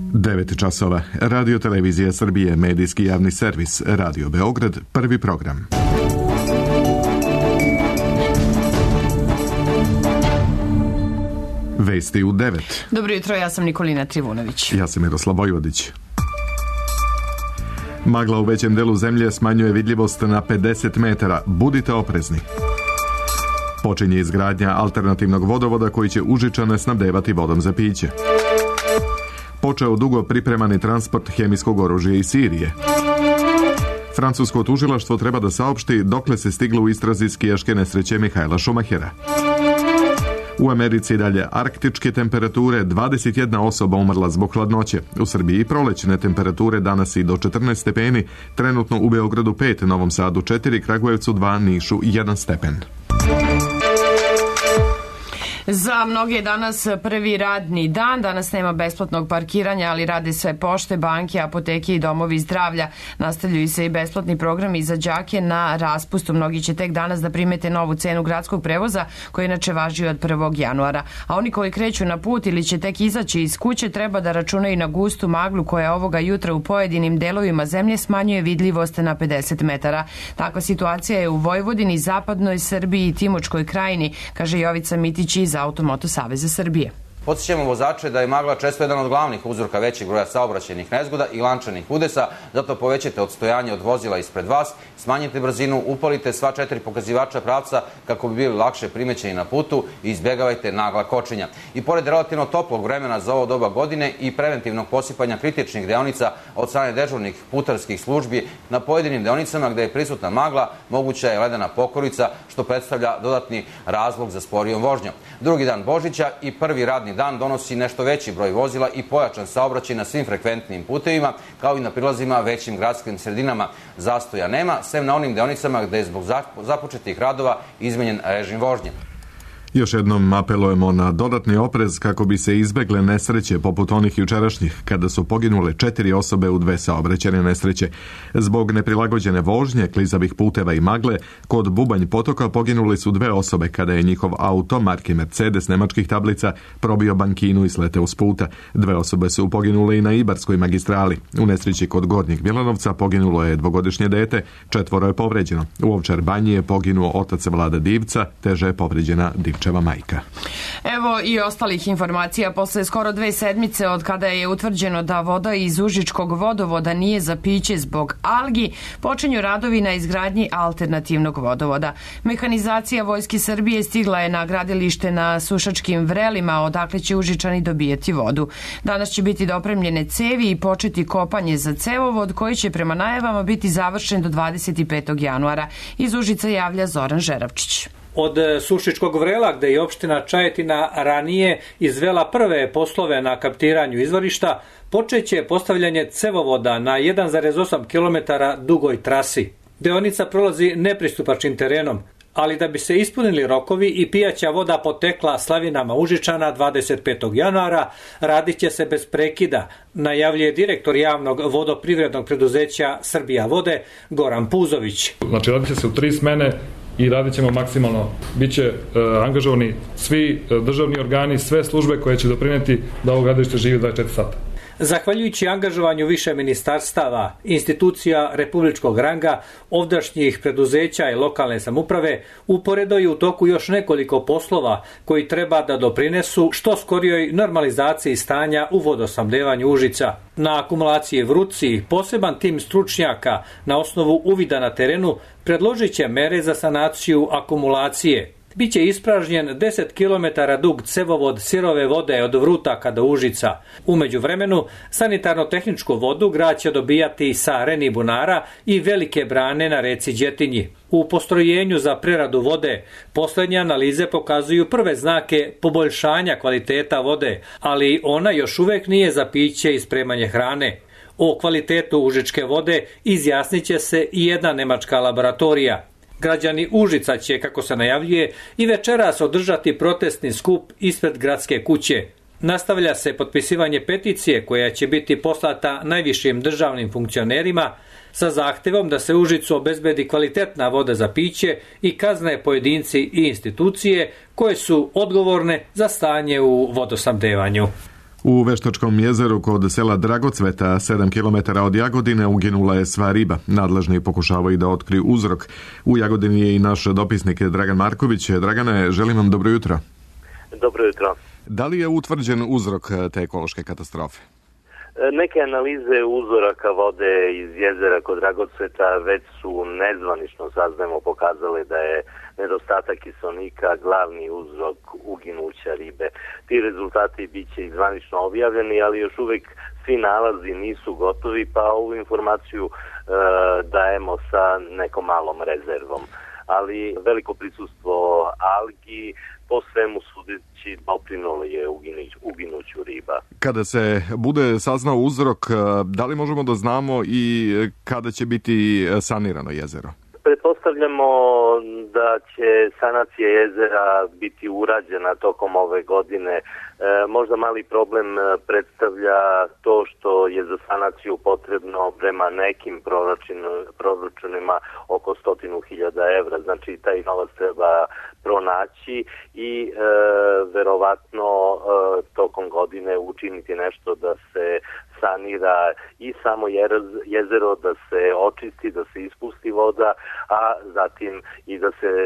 9 časova. Radio Televizija Srbije, medijski javni servis, Radio Beograd, prvi program. Vesti u 9. Dobro jutro, ja sam Nikolina Trivunović. Ja sam Miroslav Vojvodić. Magla u većem delu zemlje smanjuje vidljivost na 50 metara. Budite oprezni. Počinje izgradnja alternativnog vodovoda koji će Užičane snabdevati vodom za piće. Počeo dugo pripremani transport hemijskog oružja iz Sirije. Francusko tužilaštvo treba da saopšti dokle se stiglo u istrazi skijaške nesreće Mihaela Šumahera. U Americi dalje arktičke temperature, 21 osoba umrla zbog hladnoće. U Srbiji prolećne temperature danas i do 14 stepeni, trenutno u Beogradu 5, Novom Sadu 4, Kragujevcu 2, Nišu 1 stepen. Za mnoge je danas prvi radni dan. Danas nema besplatnog parkiranja, ali rade sve pošte, banke, apoteke i domovi zdravlja. Nastavljaju se i besplatni programi za đake na raspustu. Mnogi će tek danas da primete novu cenu gradskog prevoza koji inače važi od 1. januara. A oni koji kreću na put ili će tek izaći iz kuće treba da računaju na gustu maglu koja ovoga jutra u pojedinim delovima zemlje smanjuje vidljivost na 50 metara. Takva situacija je u Vojvodini, zapadnoj Srbiji i Timočkoj krajini, kaže Jovica Mitić iz Automoto Saveza Srbije. Podsjećamo vozače da je magla često jedan od glavnih uzroka većeg broja saobraćajnih nezgoda i lančanih udesa, zato povećajte odstojanje od vozila ispred vas, smanjite brzinu, upalite sva 4 pokazivača pravca kako bi bili lakše primećeni na putu i izbjegavajte nagla kočenja. I pored relativno toplog vremena za ovo doba godine i preventivnog posipanja kritičnih deonica od strane dežurnih putarskih službi, na pojedinim deonicama gde je prisutna magla moguća je ledena pokorica, što predstavlja dodatni razlog za sporijom vožnjom. Drugi dan Božića i prvi radni dan donosi nešto veći broj vozila i pojačan saobraćaj na svim frekventnim putevima, kao i na prilazima većim gradskim sredinama. Zastoja nema, sem na onim deonicama gde je zbog započetih radova izmenjen režim vožnje. Još jednom apelujemo na dodatni oprez kako bi se izbegle nesreće poput onih jučerašnjih, kada su poginule 4 osobe u 2 saobraćajne nesreće. Zbog neprilagođene vožnje, klizavih puteva i magle, kod Bubanj potoka poginule su 2 osobe kada je njihov auto, marke Mercedes nemačkih tablica, probio bankinu i sleteo s puta. 2 osobe su poginule i na Ibarskoj magistrali. U nesreći kod Gornjeg Milanovca poginulo je 2-godišnje dete, 4 je povređeno. U Ovčar Banji je poginuo otac Vlada Divca, teže je povređena Divčeva majka. Evo i ostalih informacija. Posle skoro 2 sedmice od kada je utvrđeno da voda iz Užičkog vodovoda nije za piće zbog algi, počinju radovi na izgradnji alternativnog vodovoda. Mehanizacija Vojske Srbije stigla je na gradilište na Sušačkim vrelima, odakle će Užičani dobijati vodu. Danas će biti dopremljene cevi i početi kopanje za cevovod koji će prema najavama biti završen do 25. januara. Iz Užica javlja Zoran Žeravčić. Od Sušičkog vrela, gde je opština Čajetina ranije izvela prve poslove na kaptiranju izvorišta, počeće postavljanje cevovoda na 1,8 km dugoj trasi. Deonica prolazi nepristupačnim terenom, ali da bi se ispunili rokovi i pijaća voda potekla slavinama Užičana 25. januara, radit će se bez prekida, najavljuje direktor javnog vodoprivrednog preduzeća Srbija vode Goran Puzović. Znači radit će se u 3 smene i radit ćemo maksimalno. Biće angažovani svi državni organi, sve službe koje će doprineti da ovo gradilište živi 24 sata. Zahvaljujući angažovanju više ministarstava, institucija republičkog ranga, ovdašnjih preduzeća i lokalne samouprave, uporedo je u toku još nekoliko poslova koji treba da doprinesu što skorijoj normalizaciji stanja u vodosnabdevanju Užica. Na akumulaciji Vruci poseban tim stručnjaka na osnovu uvida na terenu predložit će mere za sanaciju akumulacije. Biće ispražnjen 10 km dug cevovod sirove vode od Vrutaka do Užica. U međuvremenu, sanitarno-tehničku vodu grad će dobijati sa Reni bunara i Velike brane na reci Đetinji. U postrojenju za preradu vode poslednje analize pokazuju prve znake poboljšanja kvaliteta vode, ali ona još uvek nije za piće i spremanje hrane. O kvalitetu užičke vode izjasnit će se i jedna nemačka laboratorija. Građani Užica će, kako se najavljuje, i večeras održati protestni skup ispred gradske kuće. Nastavlja se potpisivanje peticije koja će biti poslata najvišim državnim funkcionerima sa zahtevom da se Užicu obezbedi kvalitetna voda za piće i kazne pojedinci i institucije koje su odgovorne za stanje u vodosnabdevanju. U Veštačkom jezeru kod sela Dragocveta, 7 km od Jagodine, uginula je sva riba. Nadležni pokušavaju da otkriju uzrok. U Jagodini je i naš dopisnik Dragan Marković. Dragane, želim vam dobro jutro. Dobro jutro. Da li je utvrđen uzrok te ekološke katastrofe? Neke analize uzoraka vode iz jezera kod Dragocveta već su nezvanično, saznajemo, pokazale da je nedostatak kiselnika glavni uzrok uginuća ribe. Ti rezultati bit će i zvanično objavljeni, ali još uvijek svi nalazi nisu gotovi, pa ovu informaciju dajemo sa nekom malom rezervom. Ali veliko prisustvo algi po svemu sudeći doprinalo je uginuću riba. Kada se bude saznao uzrok, da li možemo da znamo i kada će biti sanirano jezero? Pretpostavljamo da će sanacija jezera biti urađena tokom ove godine. Možda mali problem predstavlja to što je za sanaciju potrebno prema nekim proračunima oko 100.000 evra. Znači taj novac treba pronaći i verovatno tokom godine učiniti nešto da se sanira i samo jezero, da se očisti, da se ispusti voda, a zatim i da se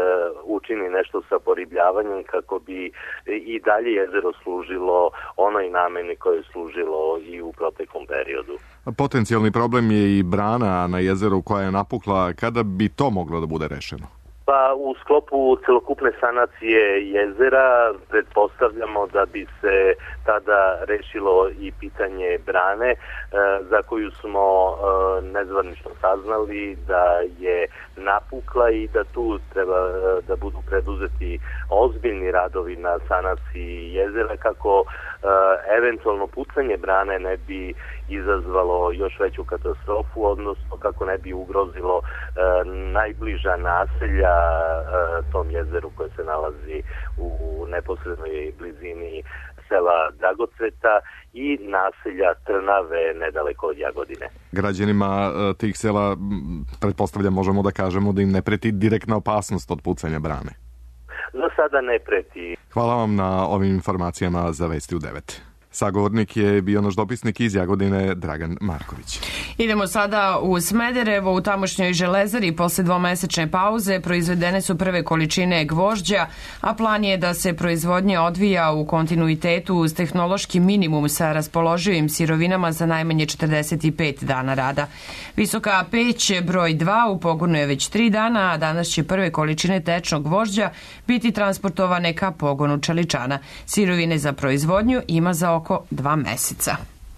učini nešto sa poribljavanjem kako bi i dalje jezero služilo onoj nameni koje je služilo i u proteklom periodu. Potencijalni problem je i brana na jezeru koja je napukla. Kada bi to moglo da bude rešeno? Pa u sklopu celokupne sanacije jezera pretpostavljamo da bi se tada rešilo i pitanje brane, za koju smo nezvanično saznali da je napukla i da tu treba da budu preduzeti ozbiljni radovi na sanaciji jezera kako eventualno pucanje brane ne bi izazvalo još veću katastrofu, odnosno kako ne bi ugrozilo najbliža naselja tom jezeru koje se nalazi u neposrednoj blizini sela Dragocveta i naselja Trnave nedaleko od Jagodine. Građanima tih sela, pretpostavljam, možemo da kažemo da im ne preti direktna opasnost od pucanja brane. Za sada ne preti. Hvala vam na ovim informacijama za Vesti u 9. Sagovornik je bio naš dopisnik iz Jagodine Dragan Marković. Idemo sada u Smederevo. U tamošnjoj železari posle dvomesečne pauze proizvedene su prve količine gvožđa, a plan je da se proizvodnja odvija u kontinuitetu uz tehnološki minimum sa raspoloživim sirovinama za najmanje 45 dana rada. Visoka peć broj 2 u pogonu je već 3 dana, a danas će prve količine tečnog gvožđa biti transportovane ka pogonu čeličana. Sirovine za proizvodnju ima za oko 2 meseca.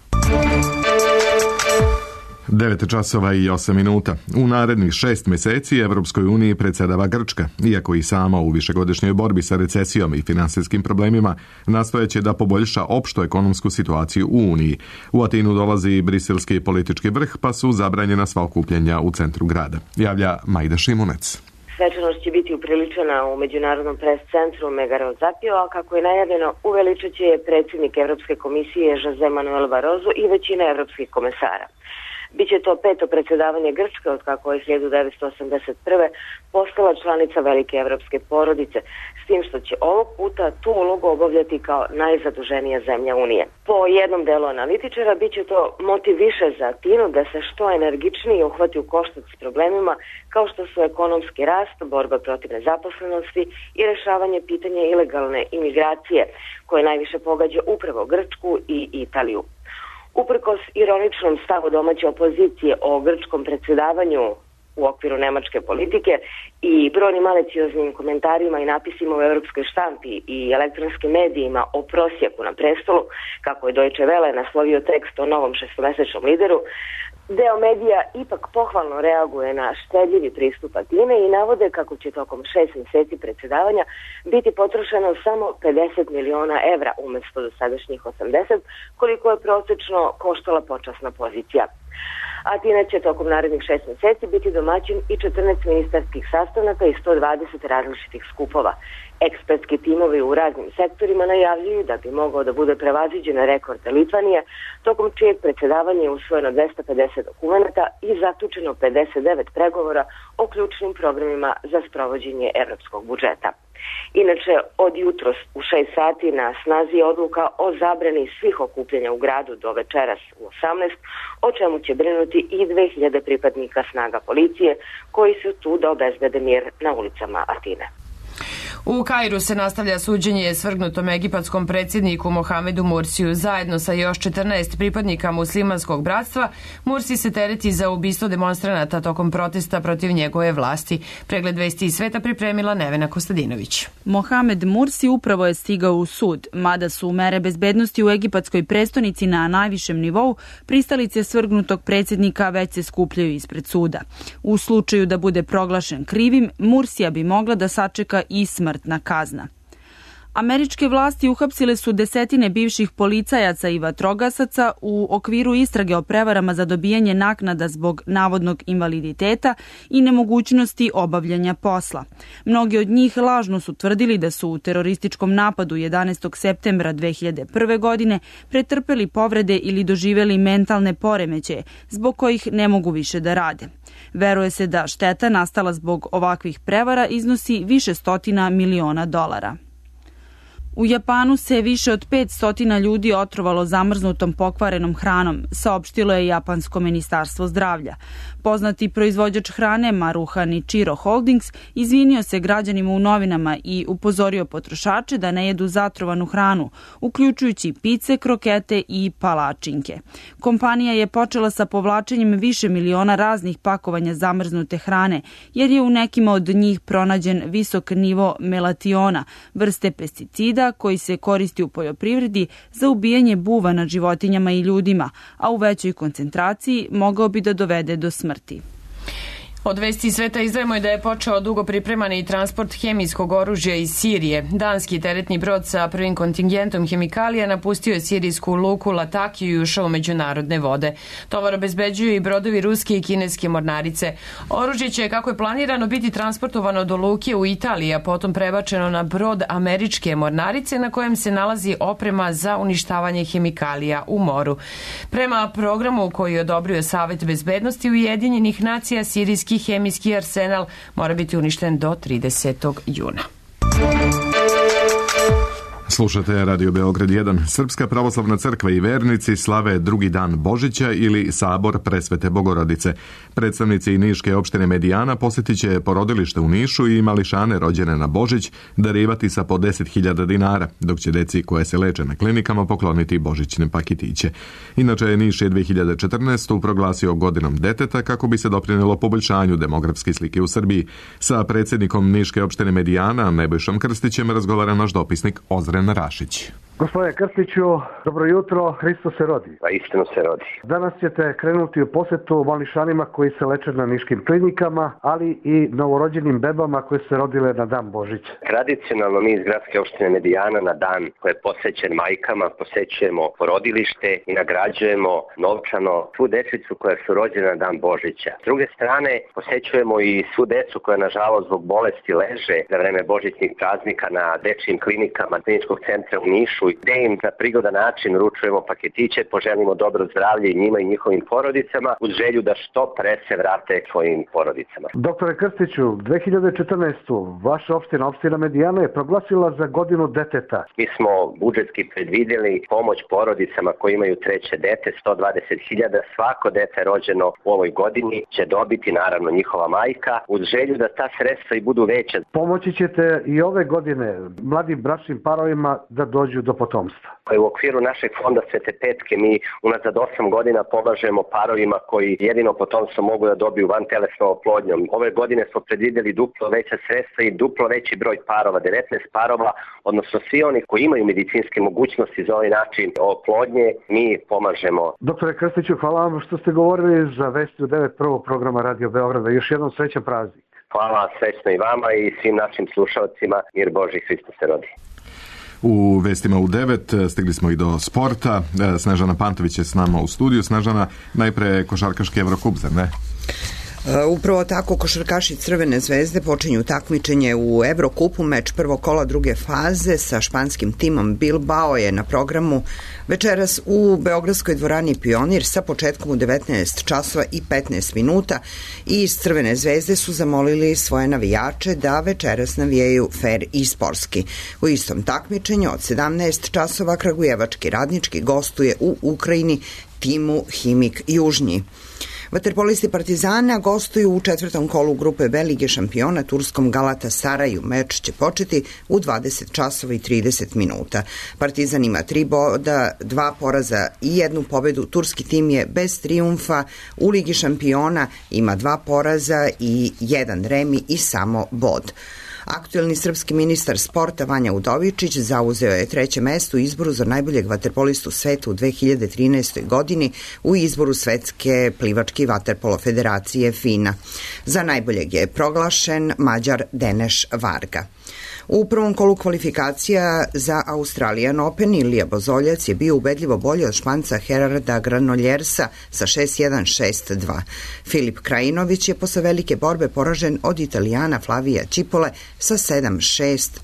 9 časova i 8 minuta. U narednih 6 meseci Evropskoj uniji predsedava Grčka. Iako i sama u višegodišnjoj borbi sa recesijom i finansijskim problemima, nastojeće da poboljša opštu ekonomsku situaciju u Uniji. U Atinu dolazi briselski politički vrh, pa su zabranjena sva okupljanja u centru grada. Javlja Majda Šimunec. Svečanost će biti upriličena u Međunarodnom pres centru Megaro Zapio, a kako je najavljeno, uveličat će je predsjednik Evropske komisije Jose Manuel Barroso i većina evropskih komesara. Biće to 5. predsjedavanje Grčke od kako je 1981. postala članica velike evropske porodice, s tim što će ovog puta tu ulogu obavljati kao najzaduženija zemlja Unije. Po jednom delu analitičara biće to motiv više za Atinu da se što energičnije uhvati u koštac s problemima kao što su ekonomski rast, borba protiv nezaposlenosti i rešavanje pitanja ilegalne imigracije koje najviše pogađa upravo Grčku i Italiju. Uprkos ironičnom stavu domaće opozicije o grčkom predsjedavanju u okviru nemačke politike i brojnim malicioznim komentarima i napisima u evropskoj štampi i elektronskim medijima o prosjeku na prestolu, kako je Deutsche Welle naslovio tekst o novom šestomesečnom lideru, deo medija ipak pohvalno reaguje na štedljivi pristup Atine i navode kako će tokom 6 meseci predsjedavanja biti potrošeno samo 50 miliona evra umjesto dosadašnjih 80, koliko je prosečno koštala počasna pozicija. Atina će tokom narednih 6 meseci biti domaćin i 14 ministarskih sastanaka i 120 različitih skupova. Ekspertski timovi u raznim sektorima najavljuju da bi mogao da bude prevaziđen rekord Litvanije, tokom čijeg predsjedavanja je usvojeno 250 dokumenta i zaključeno 59 pregovora o ključnim programima za sprovođenje evropskog budžeta. Inače, od jutros u 6 sati na snazi je odluka o zabrani svih okupljanja u gradu do večeras u 18, o čemu će brinuti i 2000 pripadnika snaga policije koji su tu da obezbede mir na ulicama Atine. U Kairu se nastavlja suđenje svrgnutom egipatskom predsjedniku Mohamedu Mursiju. Zajedno sa još 14 pripadnika muslimanskog bratstva, Mursi se tereti za ubistvo demonstranata tokom protesta protiv njegove vlasti. Pregled vesti iz sveta pripremila Nevena Kostadinović. Mohamed Mursi upravo je stigao u sud, mada su mere bezbednosti u egipatskoj prestonici na najvišem nivou, pristalice svrgnutog predsjednika već se skupljaju ispred suda. U slučaju da bude proglašen krivim, Mursija bi mogla da sačeka i smrtna kazna. Američke vlasti uhapsile su desetine bivših policajaca i vatrogasaca u okviru istrage o prevarama za dobijanje naknada zbog navodnog invaliditeta i nemogućnosti obavljanja posla. Mnogi od njih lažno su tvrdili da su u terorističkom napadu 11. septembra 2001. godine pretrpeli povrede ili doživjeli mentalne poremećaje, zbog kojih ne mogu više da rade. Veruje se da šteta nastala zbog ovakvih prevara iznosi više stotina miliona dolara. U Japanu se više od 500 ljudi otrovalo zamrznutom pokvarenom hranom, saopštilo je Japansko ministarstvo zdravlja. Poznati proizvođač hrane Maruha Nichiro Holdings izvinio se građanima u novinama i upozorio potrošače da ne jedu zatrovanu hranu, uključujući pice, krokete i palačinke. Kompanija je počela sa povlačenjem više miliona raznih pakovanja zamrznute hrane, jer je u nekima od njih pronađen visok nivo melationa, vrste pesticida koji se koristi u poljoprivredi za ubijanje buva nad životinjama i ljudima, a u većoj koncentraciji mogao bi da dovede do smrti. Od vesti sveta izdvajamo je da je počeo dugo pripremani transport hemijskog oružja iz Sirije. Danski teretni brod sa prvim kontingentom hemikalija napustio je sirijsku luku Latakiju i ušao u međunarodne vode. Tovar obezbeđuju i brodovi ruske i kineske mornarice. Oružje će, kako je planirano, biti transportovano do luke u Italiji, a potom prebačeno na brod američke mornarice na kojem se nalazi oprema za uništavanje hemikalija u moru. Prema programu koji je odobrio Savet bezbednosti Ujedinjenih nacija, sirijski hemijski arsenal mora biti uništen do 30. juna. Slušate Radio Beograd 1. Srpska pravoslavna crkva i vernici slave drugi dan Božića ili Sabor Presvete Bogorodice. Predstavnici Niške opštine Medijana posjetit će porodilište u Nišu i mališane rođene na Božić darivati sa po 10.000 dinara, dok će deci koje se leče na klinikama pokloniti božićne paketiće. Inače, Niš je 2014. proglasio godinom deteta kako bi se doprinjelo poboljšanju demografske slike u Srbiji. Sa predsjednikom Niške opštine Medijana, Nebojšom Krstićem, razgovara naš dopisnik Ozren Rašić. Gospodine Krstiću, dobro jutro, Hristos se rodi. A istino se rodi. Danas ćete krenuti u posjetu mališanima koji se leče na niškim klinikama, ali i novorođenim bebama koje se rodile na dan Božića. Tradicionalno mi iz gradske opštine Medijana na dan koji je posvećen majkama posećujemo porodilište i nagrađujemo novčano svu dečicu koja su rođena na dan Božića. S druge strane, posećujemo i svu decu koja nažalost zbog bolesti leže za vreme božićnih praznika na dečijim klinikama Kliničkog centra u Nišu, gde im na prigodan način uručujemo paketiće, poželimo dobro zdravlje i njima i njihovim porodicama uz želju da što pre se vrate svojim porodicama. Doktore Krstiću, 2014. vaša opština Medijana je proglasila za godinu deteta. Mi smo budžetski predvidjeli pomoć porodicama koji imaju treće dete, 120.000. Svako dete rođeno u ovoj godini će dobiti naravno njihova majka uz želju da ta sredstva i budu veća. Pomoći ćete i ove godine mladim bračnim parovima da dođu do potomstva. U okviru našeg fonda Svete Petke mi unazad 8 godina pomažemo parovima koji jedino potomstvo mogu da dobiju vantelesnom oplodnjom. Ove godine smo predvidjeli duplo veća sredstva i duplo veći broj parova, 19 parova, odnosno svi oni koji imaju medicinske mogućnosti za ovaj način oplodnje, mi pomažemo. Doktore Krstiću, hvala vam što ste govorili za vesti u 9 prvog programa Radio Beograda. Još jednom srećan praznik. Hvala srećno i vama i svim našim slušalcima. Mir Boži, Hristos se rodi. U vestima u 9 stigli smo i do sporta. Snežana Pantović je s nama u studiju. Snežana, najpre košarkaški Evrokup, zar ne? Upravo tako košarkaši Crvene zvezde počinju takmičenje u Evrokupu. Meč prvog kola druge faze sa španskim timom Bilbao je na programu večeras u beogradskoj dvorani Pionir sa početkom u 19 časova i 15 minuta i iz Crvene zvezde su zamolili svoje navijače da večeras navijaju fer i sportski. U istom takmičenju od 17 časova kragujevački Radnički gostuje u Ukrajini timu Himik Južnji. Vaterpolisti Partizana gostuju u četvrtom kolu grupe B Lige šampiona turskom Galatasaraju. Meč će početi u 20 časova i 30 minuta. Partizan ima 3 boda, 2 poraza i 1 pobedu. Turski tim je bez trijumfa. U Ligi šampiona ima 2 poraza i 1 remi i samo bod. Aktuelni srpski ministar sporta Vanja Udovičić zauzeo je 3. mesto u izboru za najboljeg vaterpolistu sveta u 2013. godini u izboru Svetske plivačke vaterpolo federacije FINA. Za najboljeg je proglašen Mađar Deneš Varga. U prvom kolu kvalifikacija za Australian Open Ilija Bozoljac je bio ubedljivo bolji od Španca Gerarda Granoljersa sa 6-1, 6-2. Filip Krajinović je posle velike borbe poražen od Italijana Flavija Čipole sa 7-6,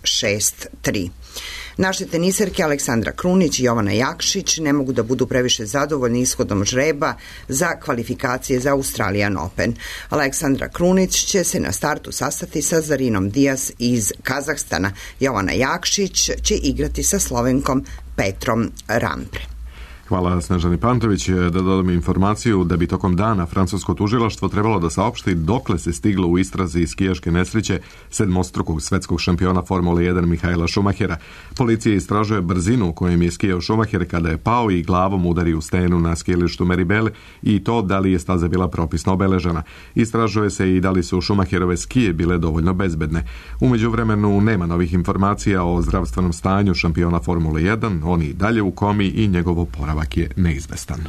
6-3. Naše teniserke Aleksandra Krunić i Jovana Jakšić ne mogu da budu previše zadovoljni ishodom žreba za kvalifikacije za Australian Open. Aleksandra Krunić će se na startu sastati sa Zarinom Dijas iz Kazahstana. Jovana Jakšić će igrati sa Slovenkom Petrom Rampre. Hvala Snežani Pantović. Da dodam informaciju da bi tokom dana francusko tužilaštvo trebalo da saopšti dokle se stiglo u istrazi skijaške nesreće sedmostrukog svetskog šampiona Formule 1 Mihaela Šumahera. Policija istražuje brzinu kojom je skijao Šumaher kada je pao i glavom udario u stenu na skijalištu Meribel i to da li je staza bila propisno obeležena. Istražuje se i da li su Šumaherove skije bile dovoljno bezbedne. U međuvremenu nema novih informacija o zdravstvenom stanju šampiona Formule 1, on i dalje u komi i njegovo oporavak je neizvestan.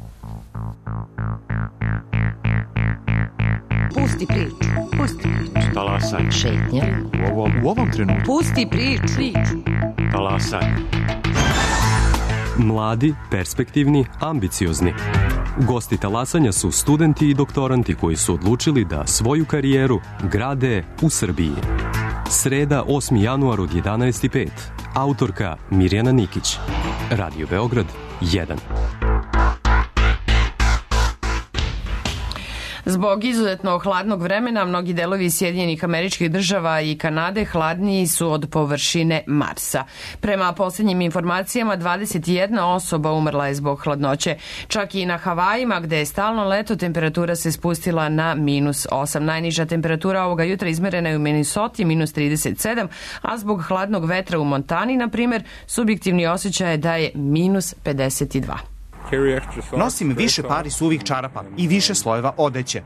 Pusti priču. Pusti priču. Talasaj. Šetnja. U ovom trenutku. Pusti priču. Talasaj. Mladi, perspektivni, ambiciozni. Gosti talasanja su studenti i doktoranti koji su odlučili da svoju karijeru grade u Srbiji. Sreda, 8. januar od 11:05. Autorka Mirjana Nikić. Radio Beograd 1. Zbog izuzetno hladnog vremena, mnogi delovi Sjedinjenih Američkih Država i Kanade hladniji su od površine Marsa. Prema posljednjim informacijama, 21 osoba umrla je zbog hladnoće. Čak i na Havajima, gde je stalno leto, temperatura se spustila na -8. Najniža temperatura ovoga jutra izmerena je u Minnesoti, -37, a zbog hladnog vetra u Montani, na primjer, subjektivni osjećaj je da je -52. Nosim više pari suvih čarapa i više slojeva odeće.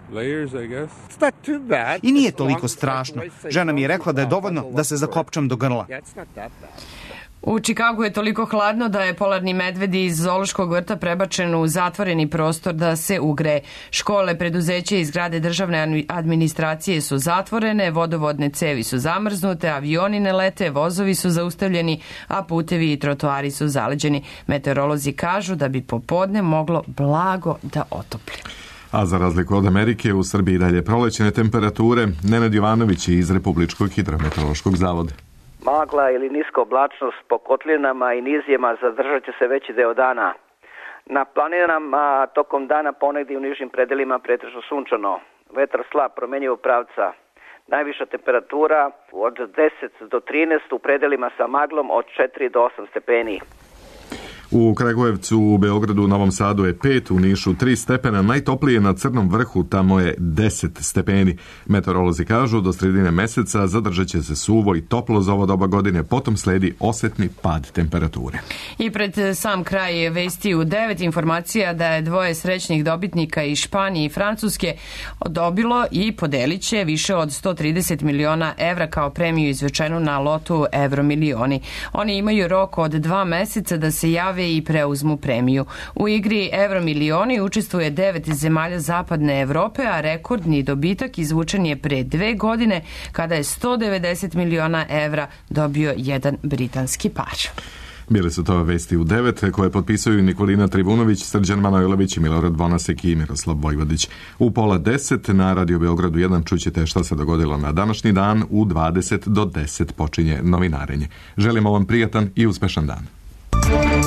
I nije toliko strašno. Žena mi je rekla da je dovoljno da se zakopčam do grla. U Čikagu je toliko hladno da je polarni medved iz zoološkog vrta prebačen u zatvoreni prostor da se ugreje. Škole, preduzeće i zgrade državne administracije su zatvorene, vodovodne cevi su zamrznute, avioni ne lete, vozovi su zaustavljeni, a putevi i trotoari su zaleđeni. Meteorolozi kažu da bi popodne moglo blago da otopli. A za razliku od Amerike, u Srbiji dalje prolećne temperature. Nenad Jovanović iz Republičkog hidrometeorološkog zavoda. Magla ili niska oblačnost po kotlinama i nizijama zadržat će se veći deo dana. Na planinama tokom dana ponegdje u nižim predelima pretežno sunčano. Vetar slab promenjivog pravca. Najviša temperatura od 10 do 13, u predelima sa maglom od 4 do 8 stepeni. U Kragujevcu, u Beogradu, u Novom Sadu je 5, u Nišu 3 stepena, najtoplije na Crnom vrhu, tamo je 10 stepeni. Meteorolozi kažu do sredine meseca zadržat će se suvo i toplo za ovo doba godine, potom sledi osetni pad temperature. I pred sam kraj vesti u 9 informacija da je dvoje srećnih dobitnika iz Španije i Francuske dobilo i podelit će više od 130 miliona evra kao premiju izvečenu na lotu Euromilioni. Oni imaju rok od 2 meseca da se jave i preuzmu premiju. U igri Euromilioni učestvuje 9 zemalja zapadne Evrope, a rekordni dobitak izvučen je pre 2 godine kada je 190 miliona evra dobio jedan britanski par. Bile su to vesti u 9 koje potpisuju Nikolina Trivunović, Srđan Manojlović i Milorad Bonasek i Miroslav Vojvodić. U 9:30 na Radio Beogradu 1 čućete šta se dogodilo na današnji dan. U 20 do 10 počinje novinarenje. Želimo vam prijatan i uspešan dan.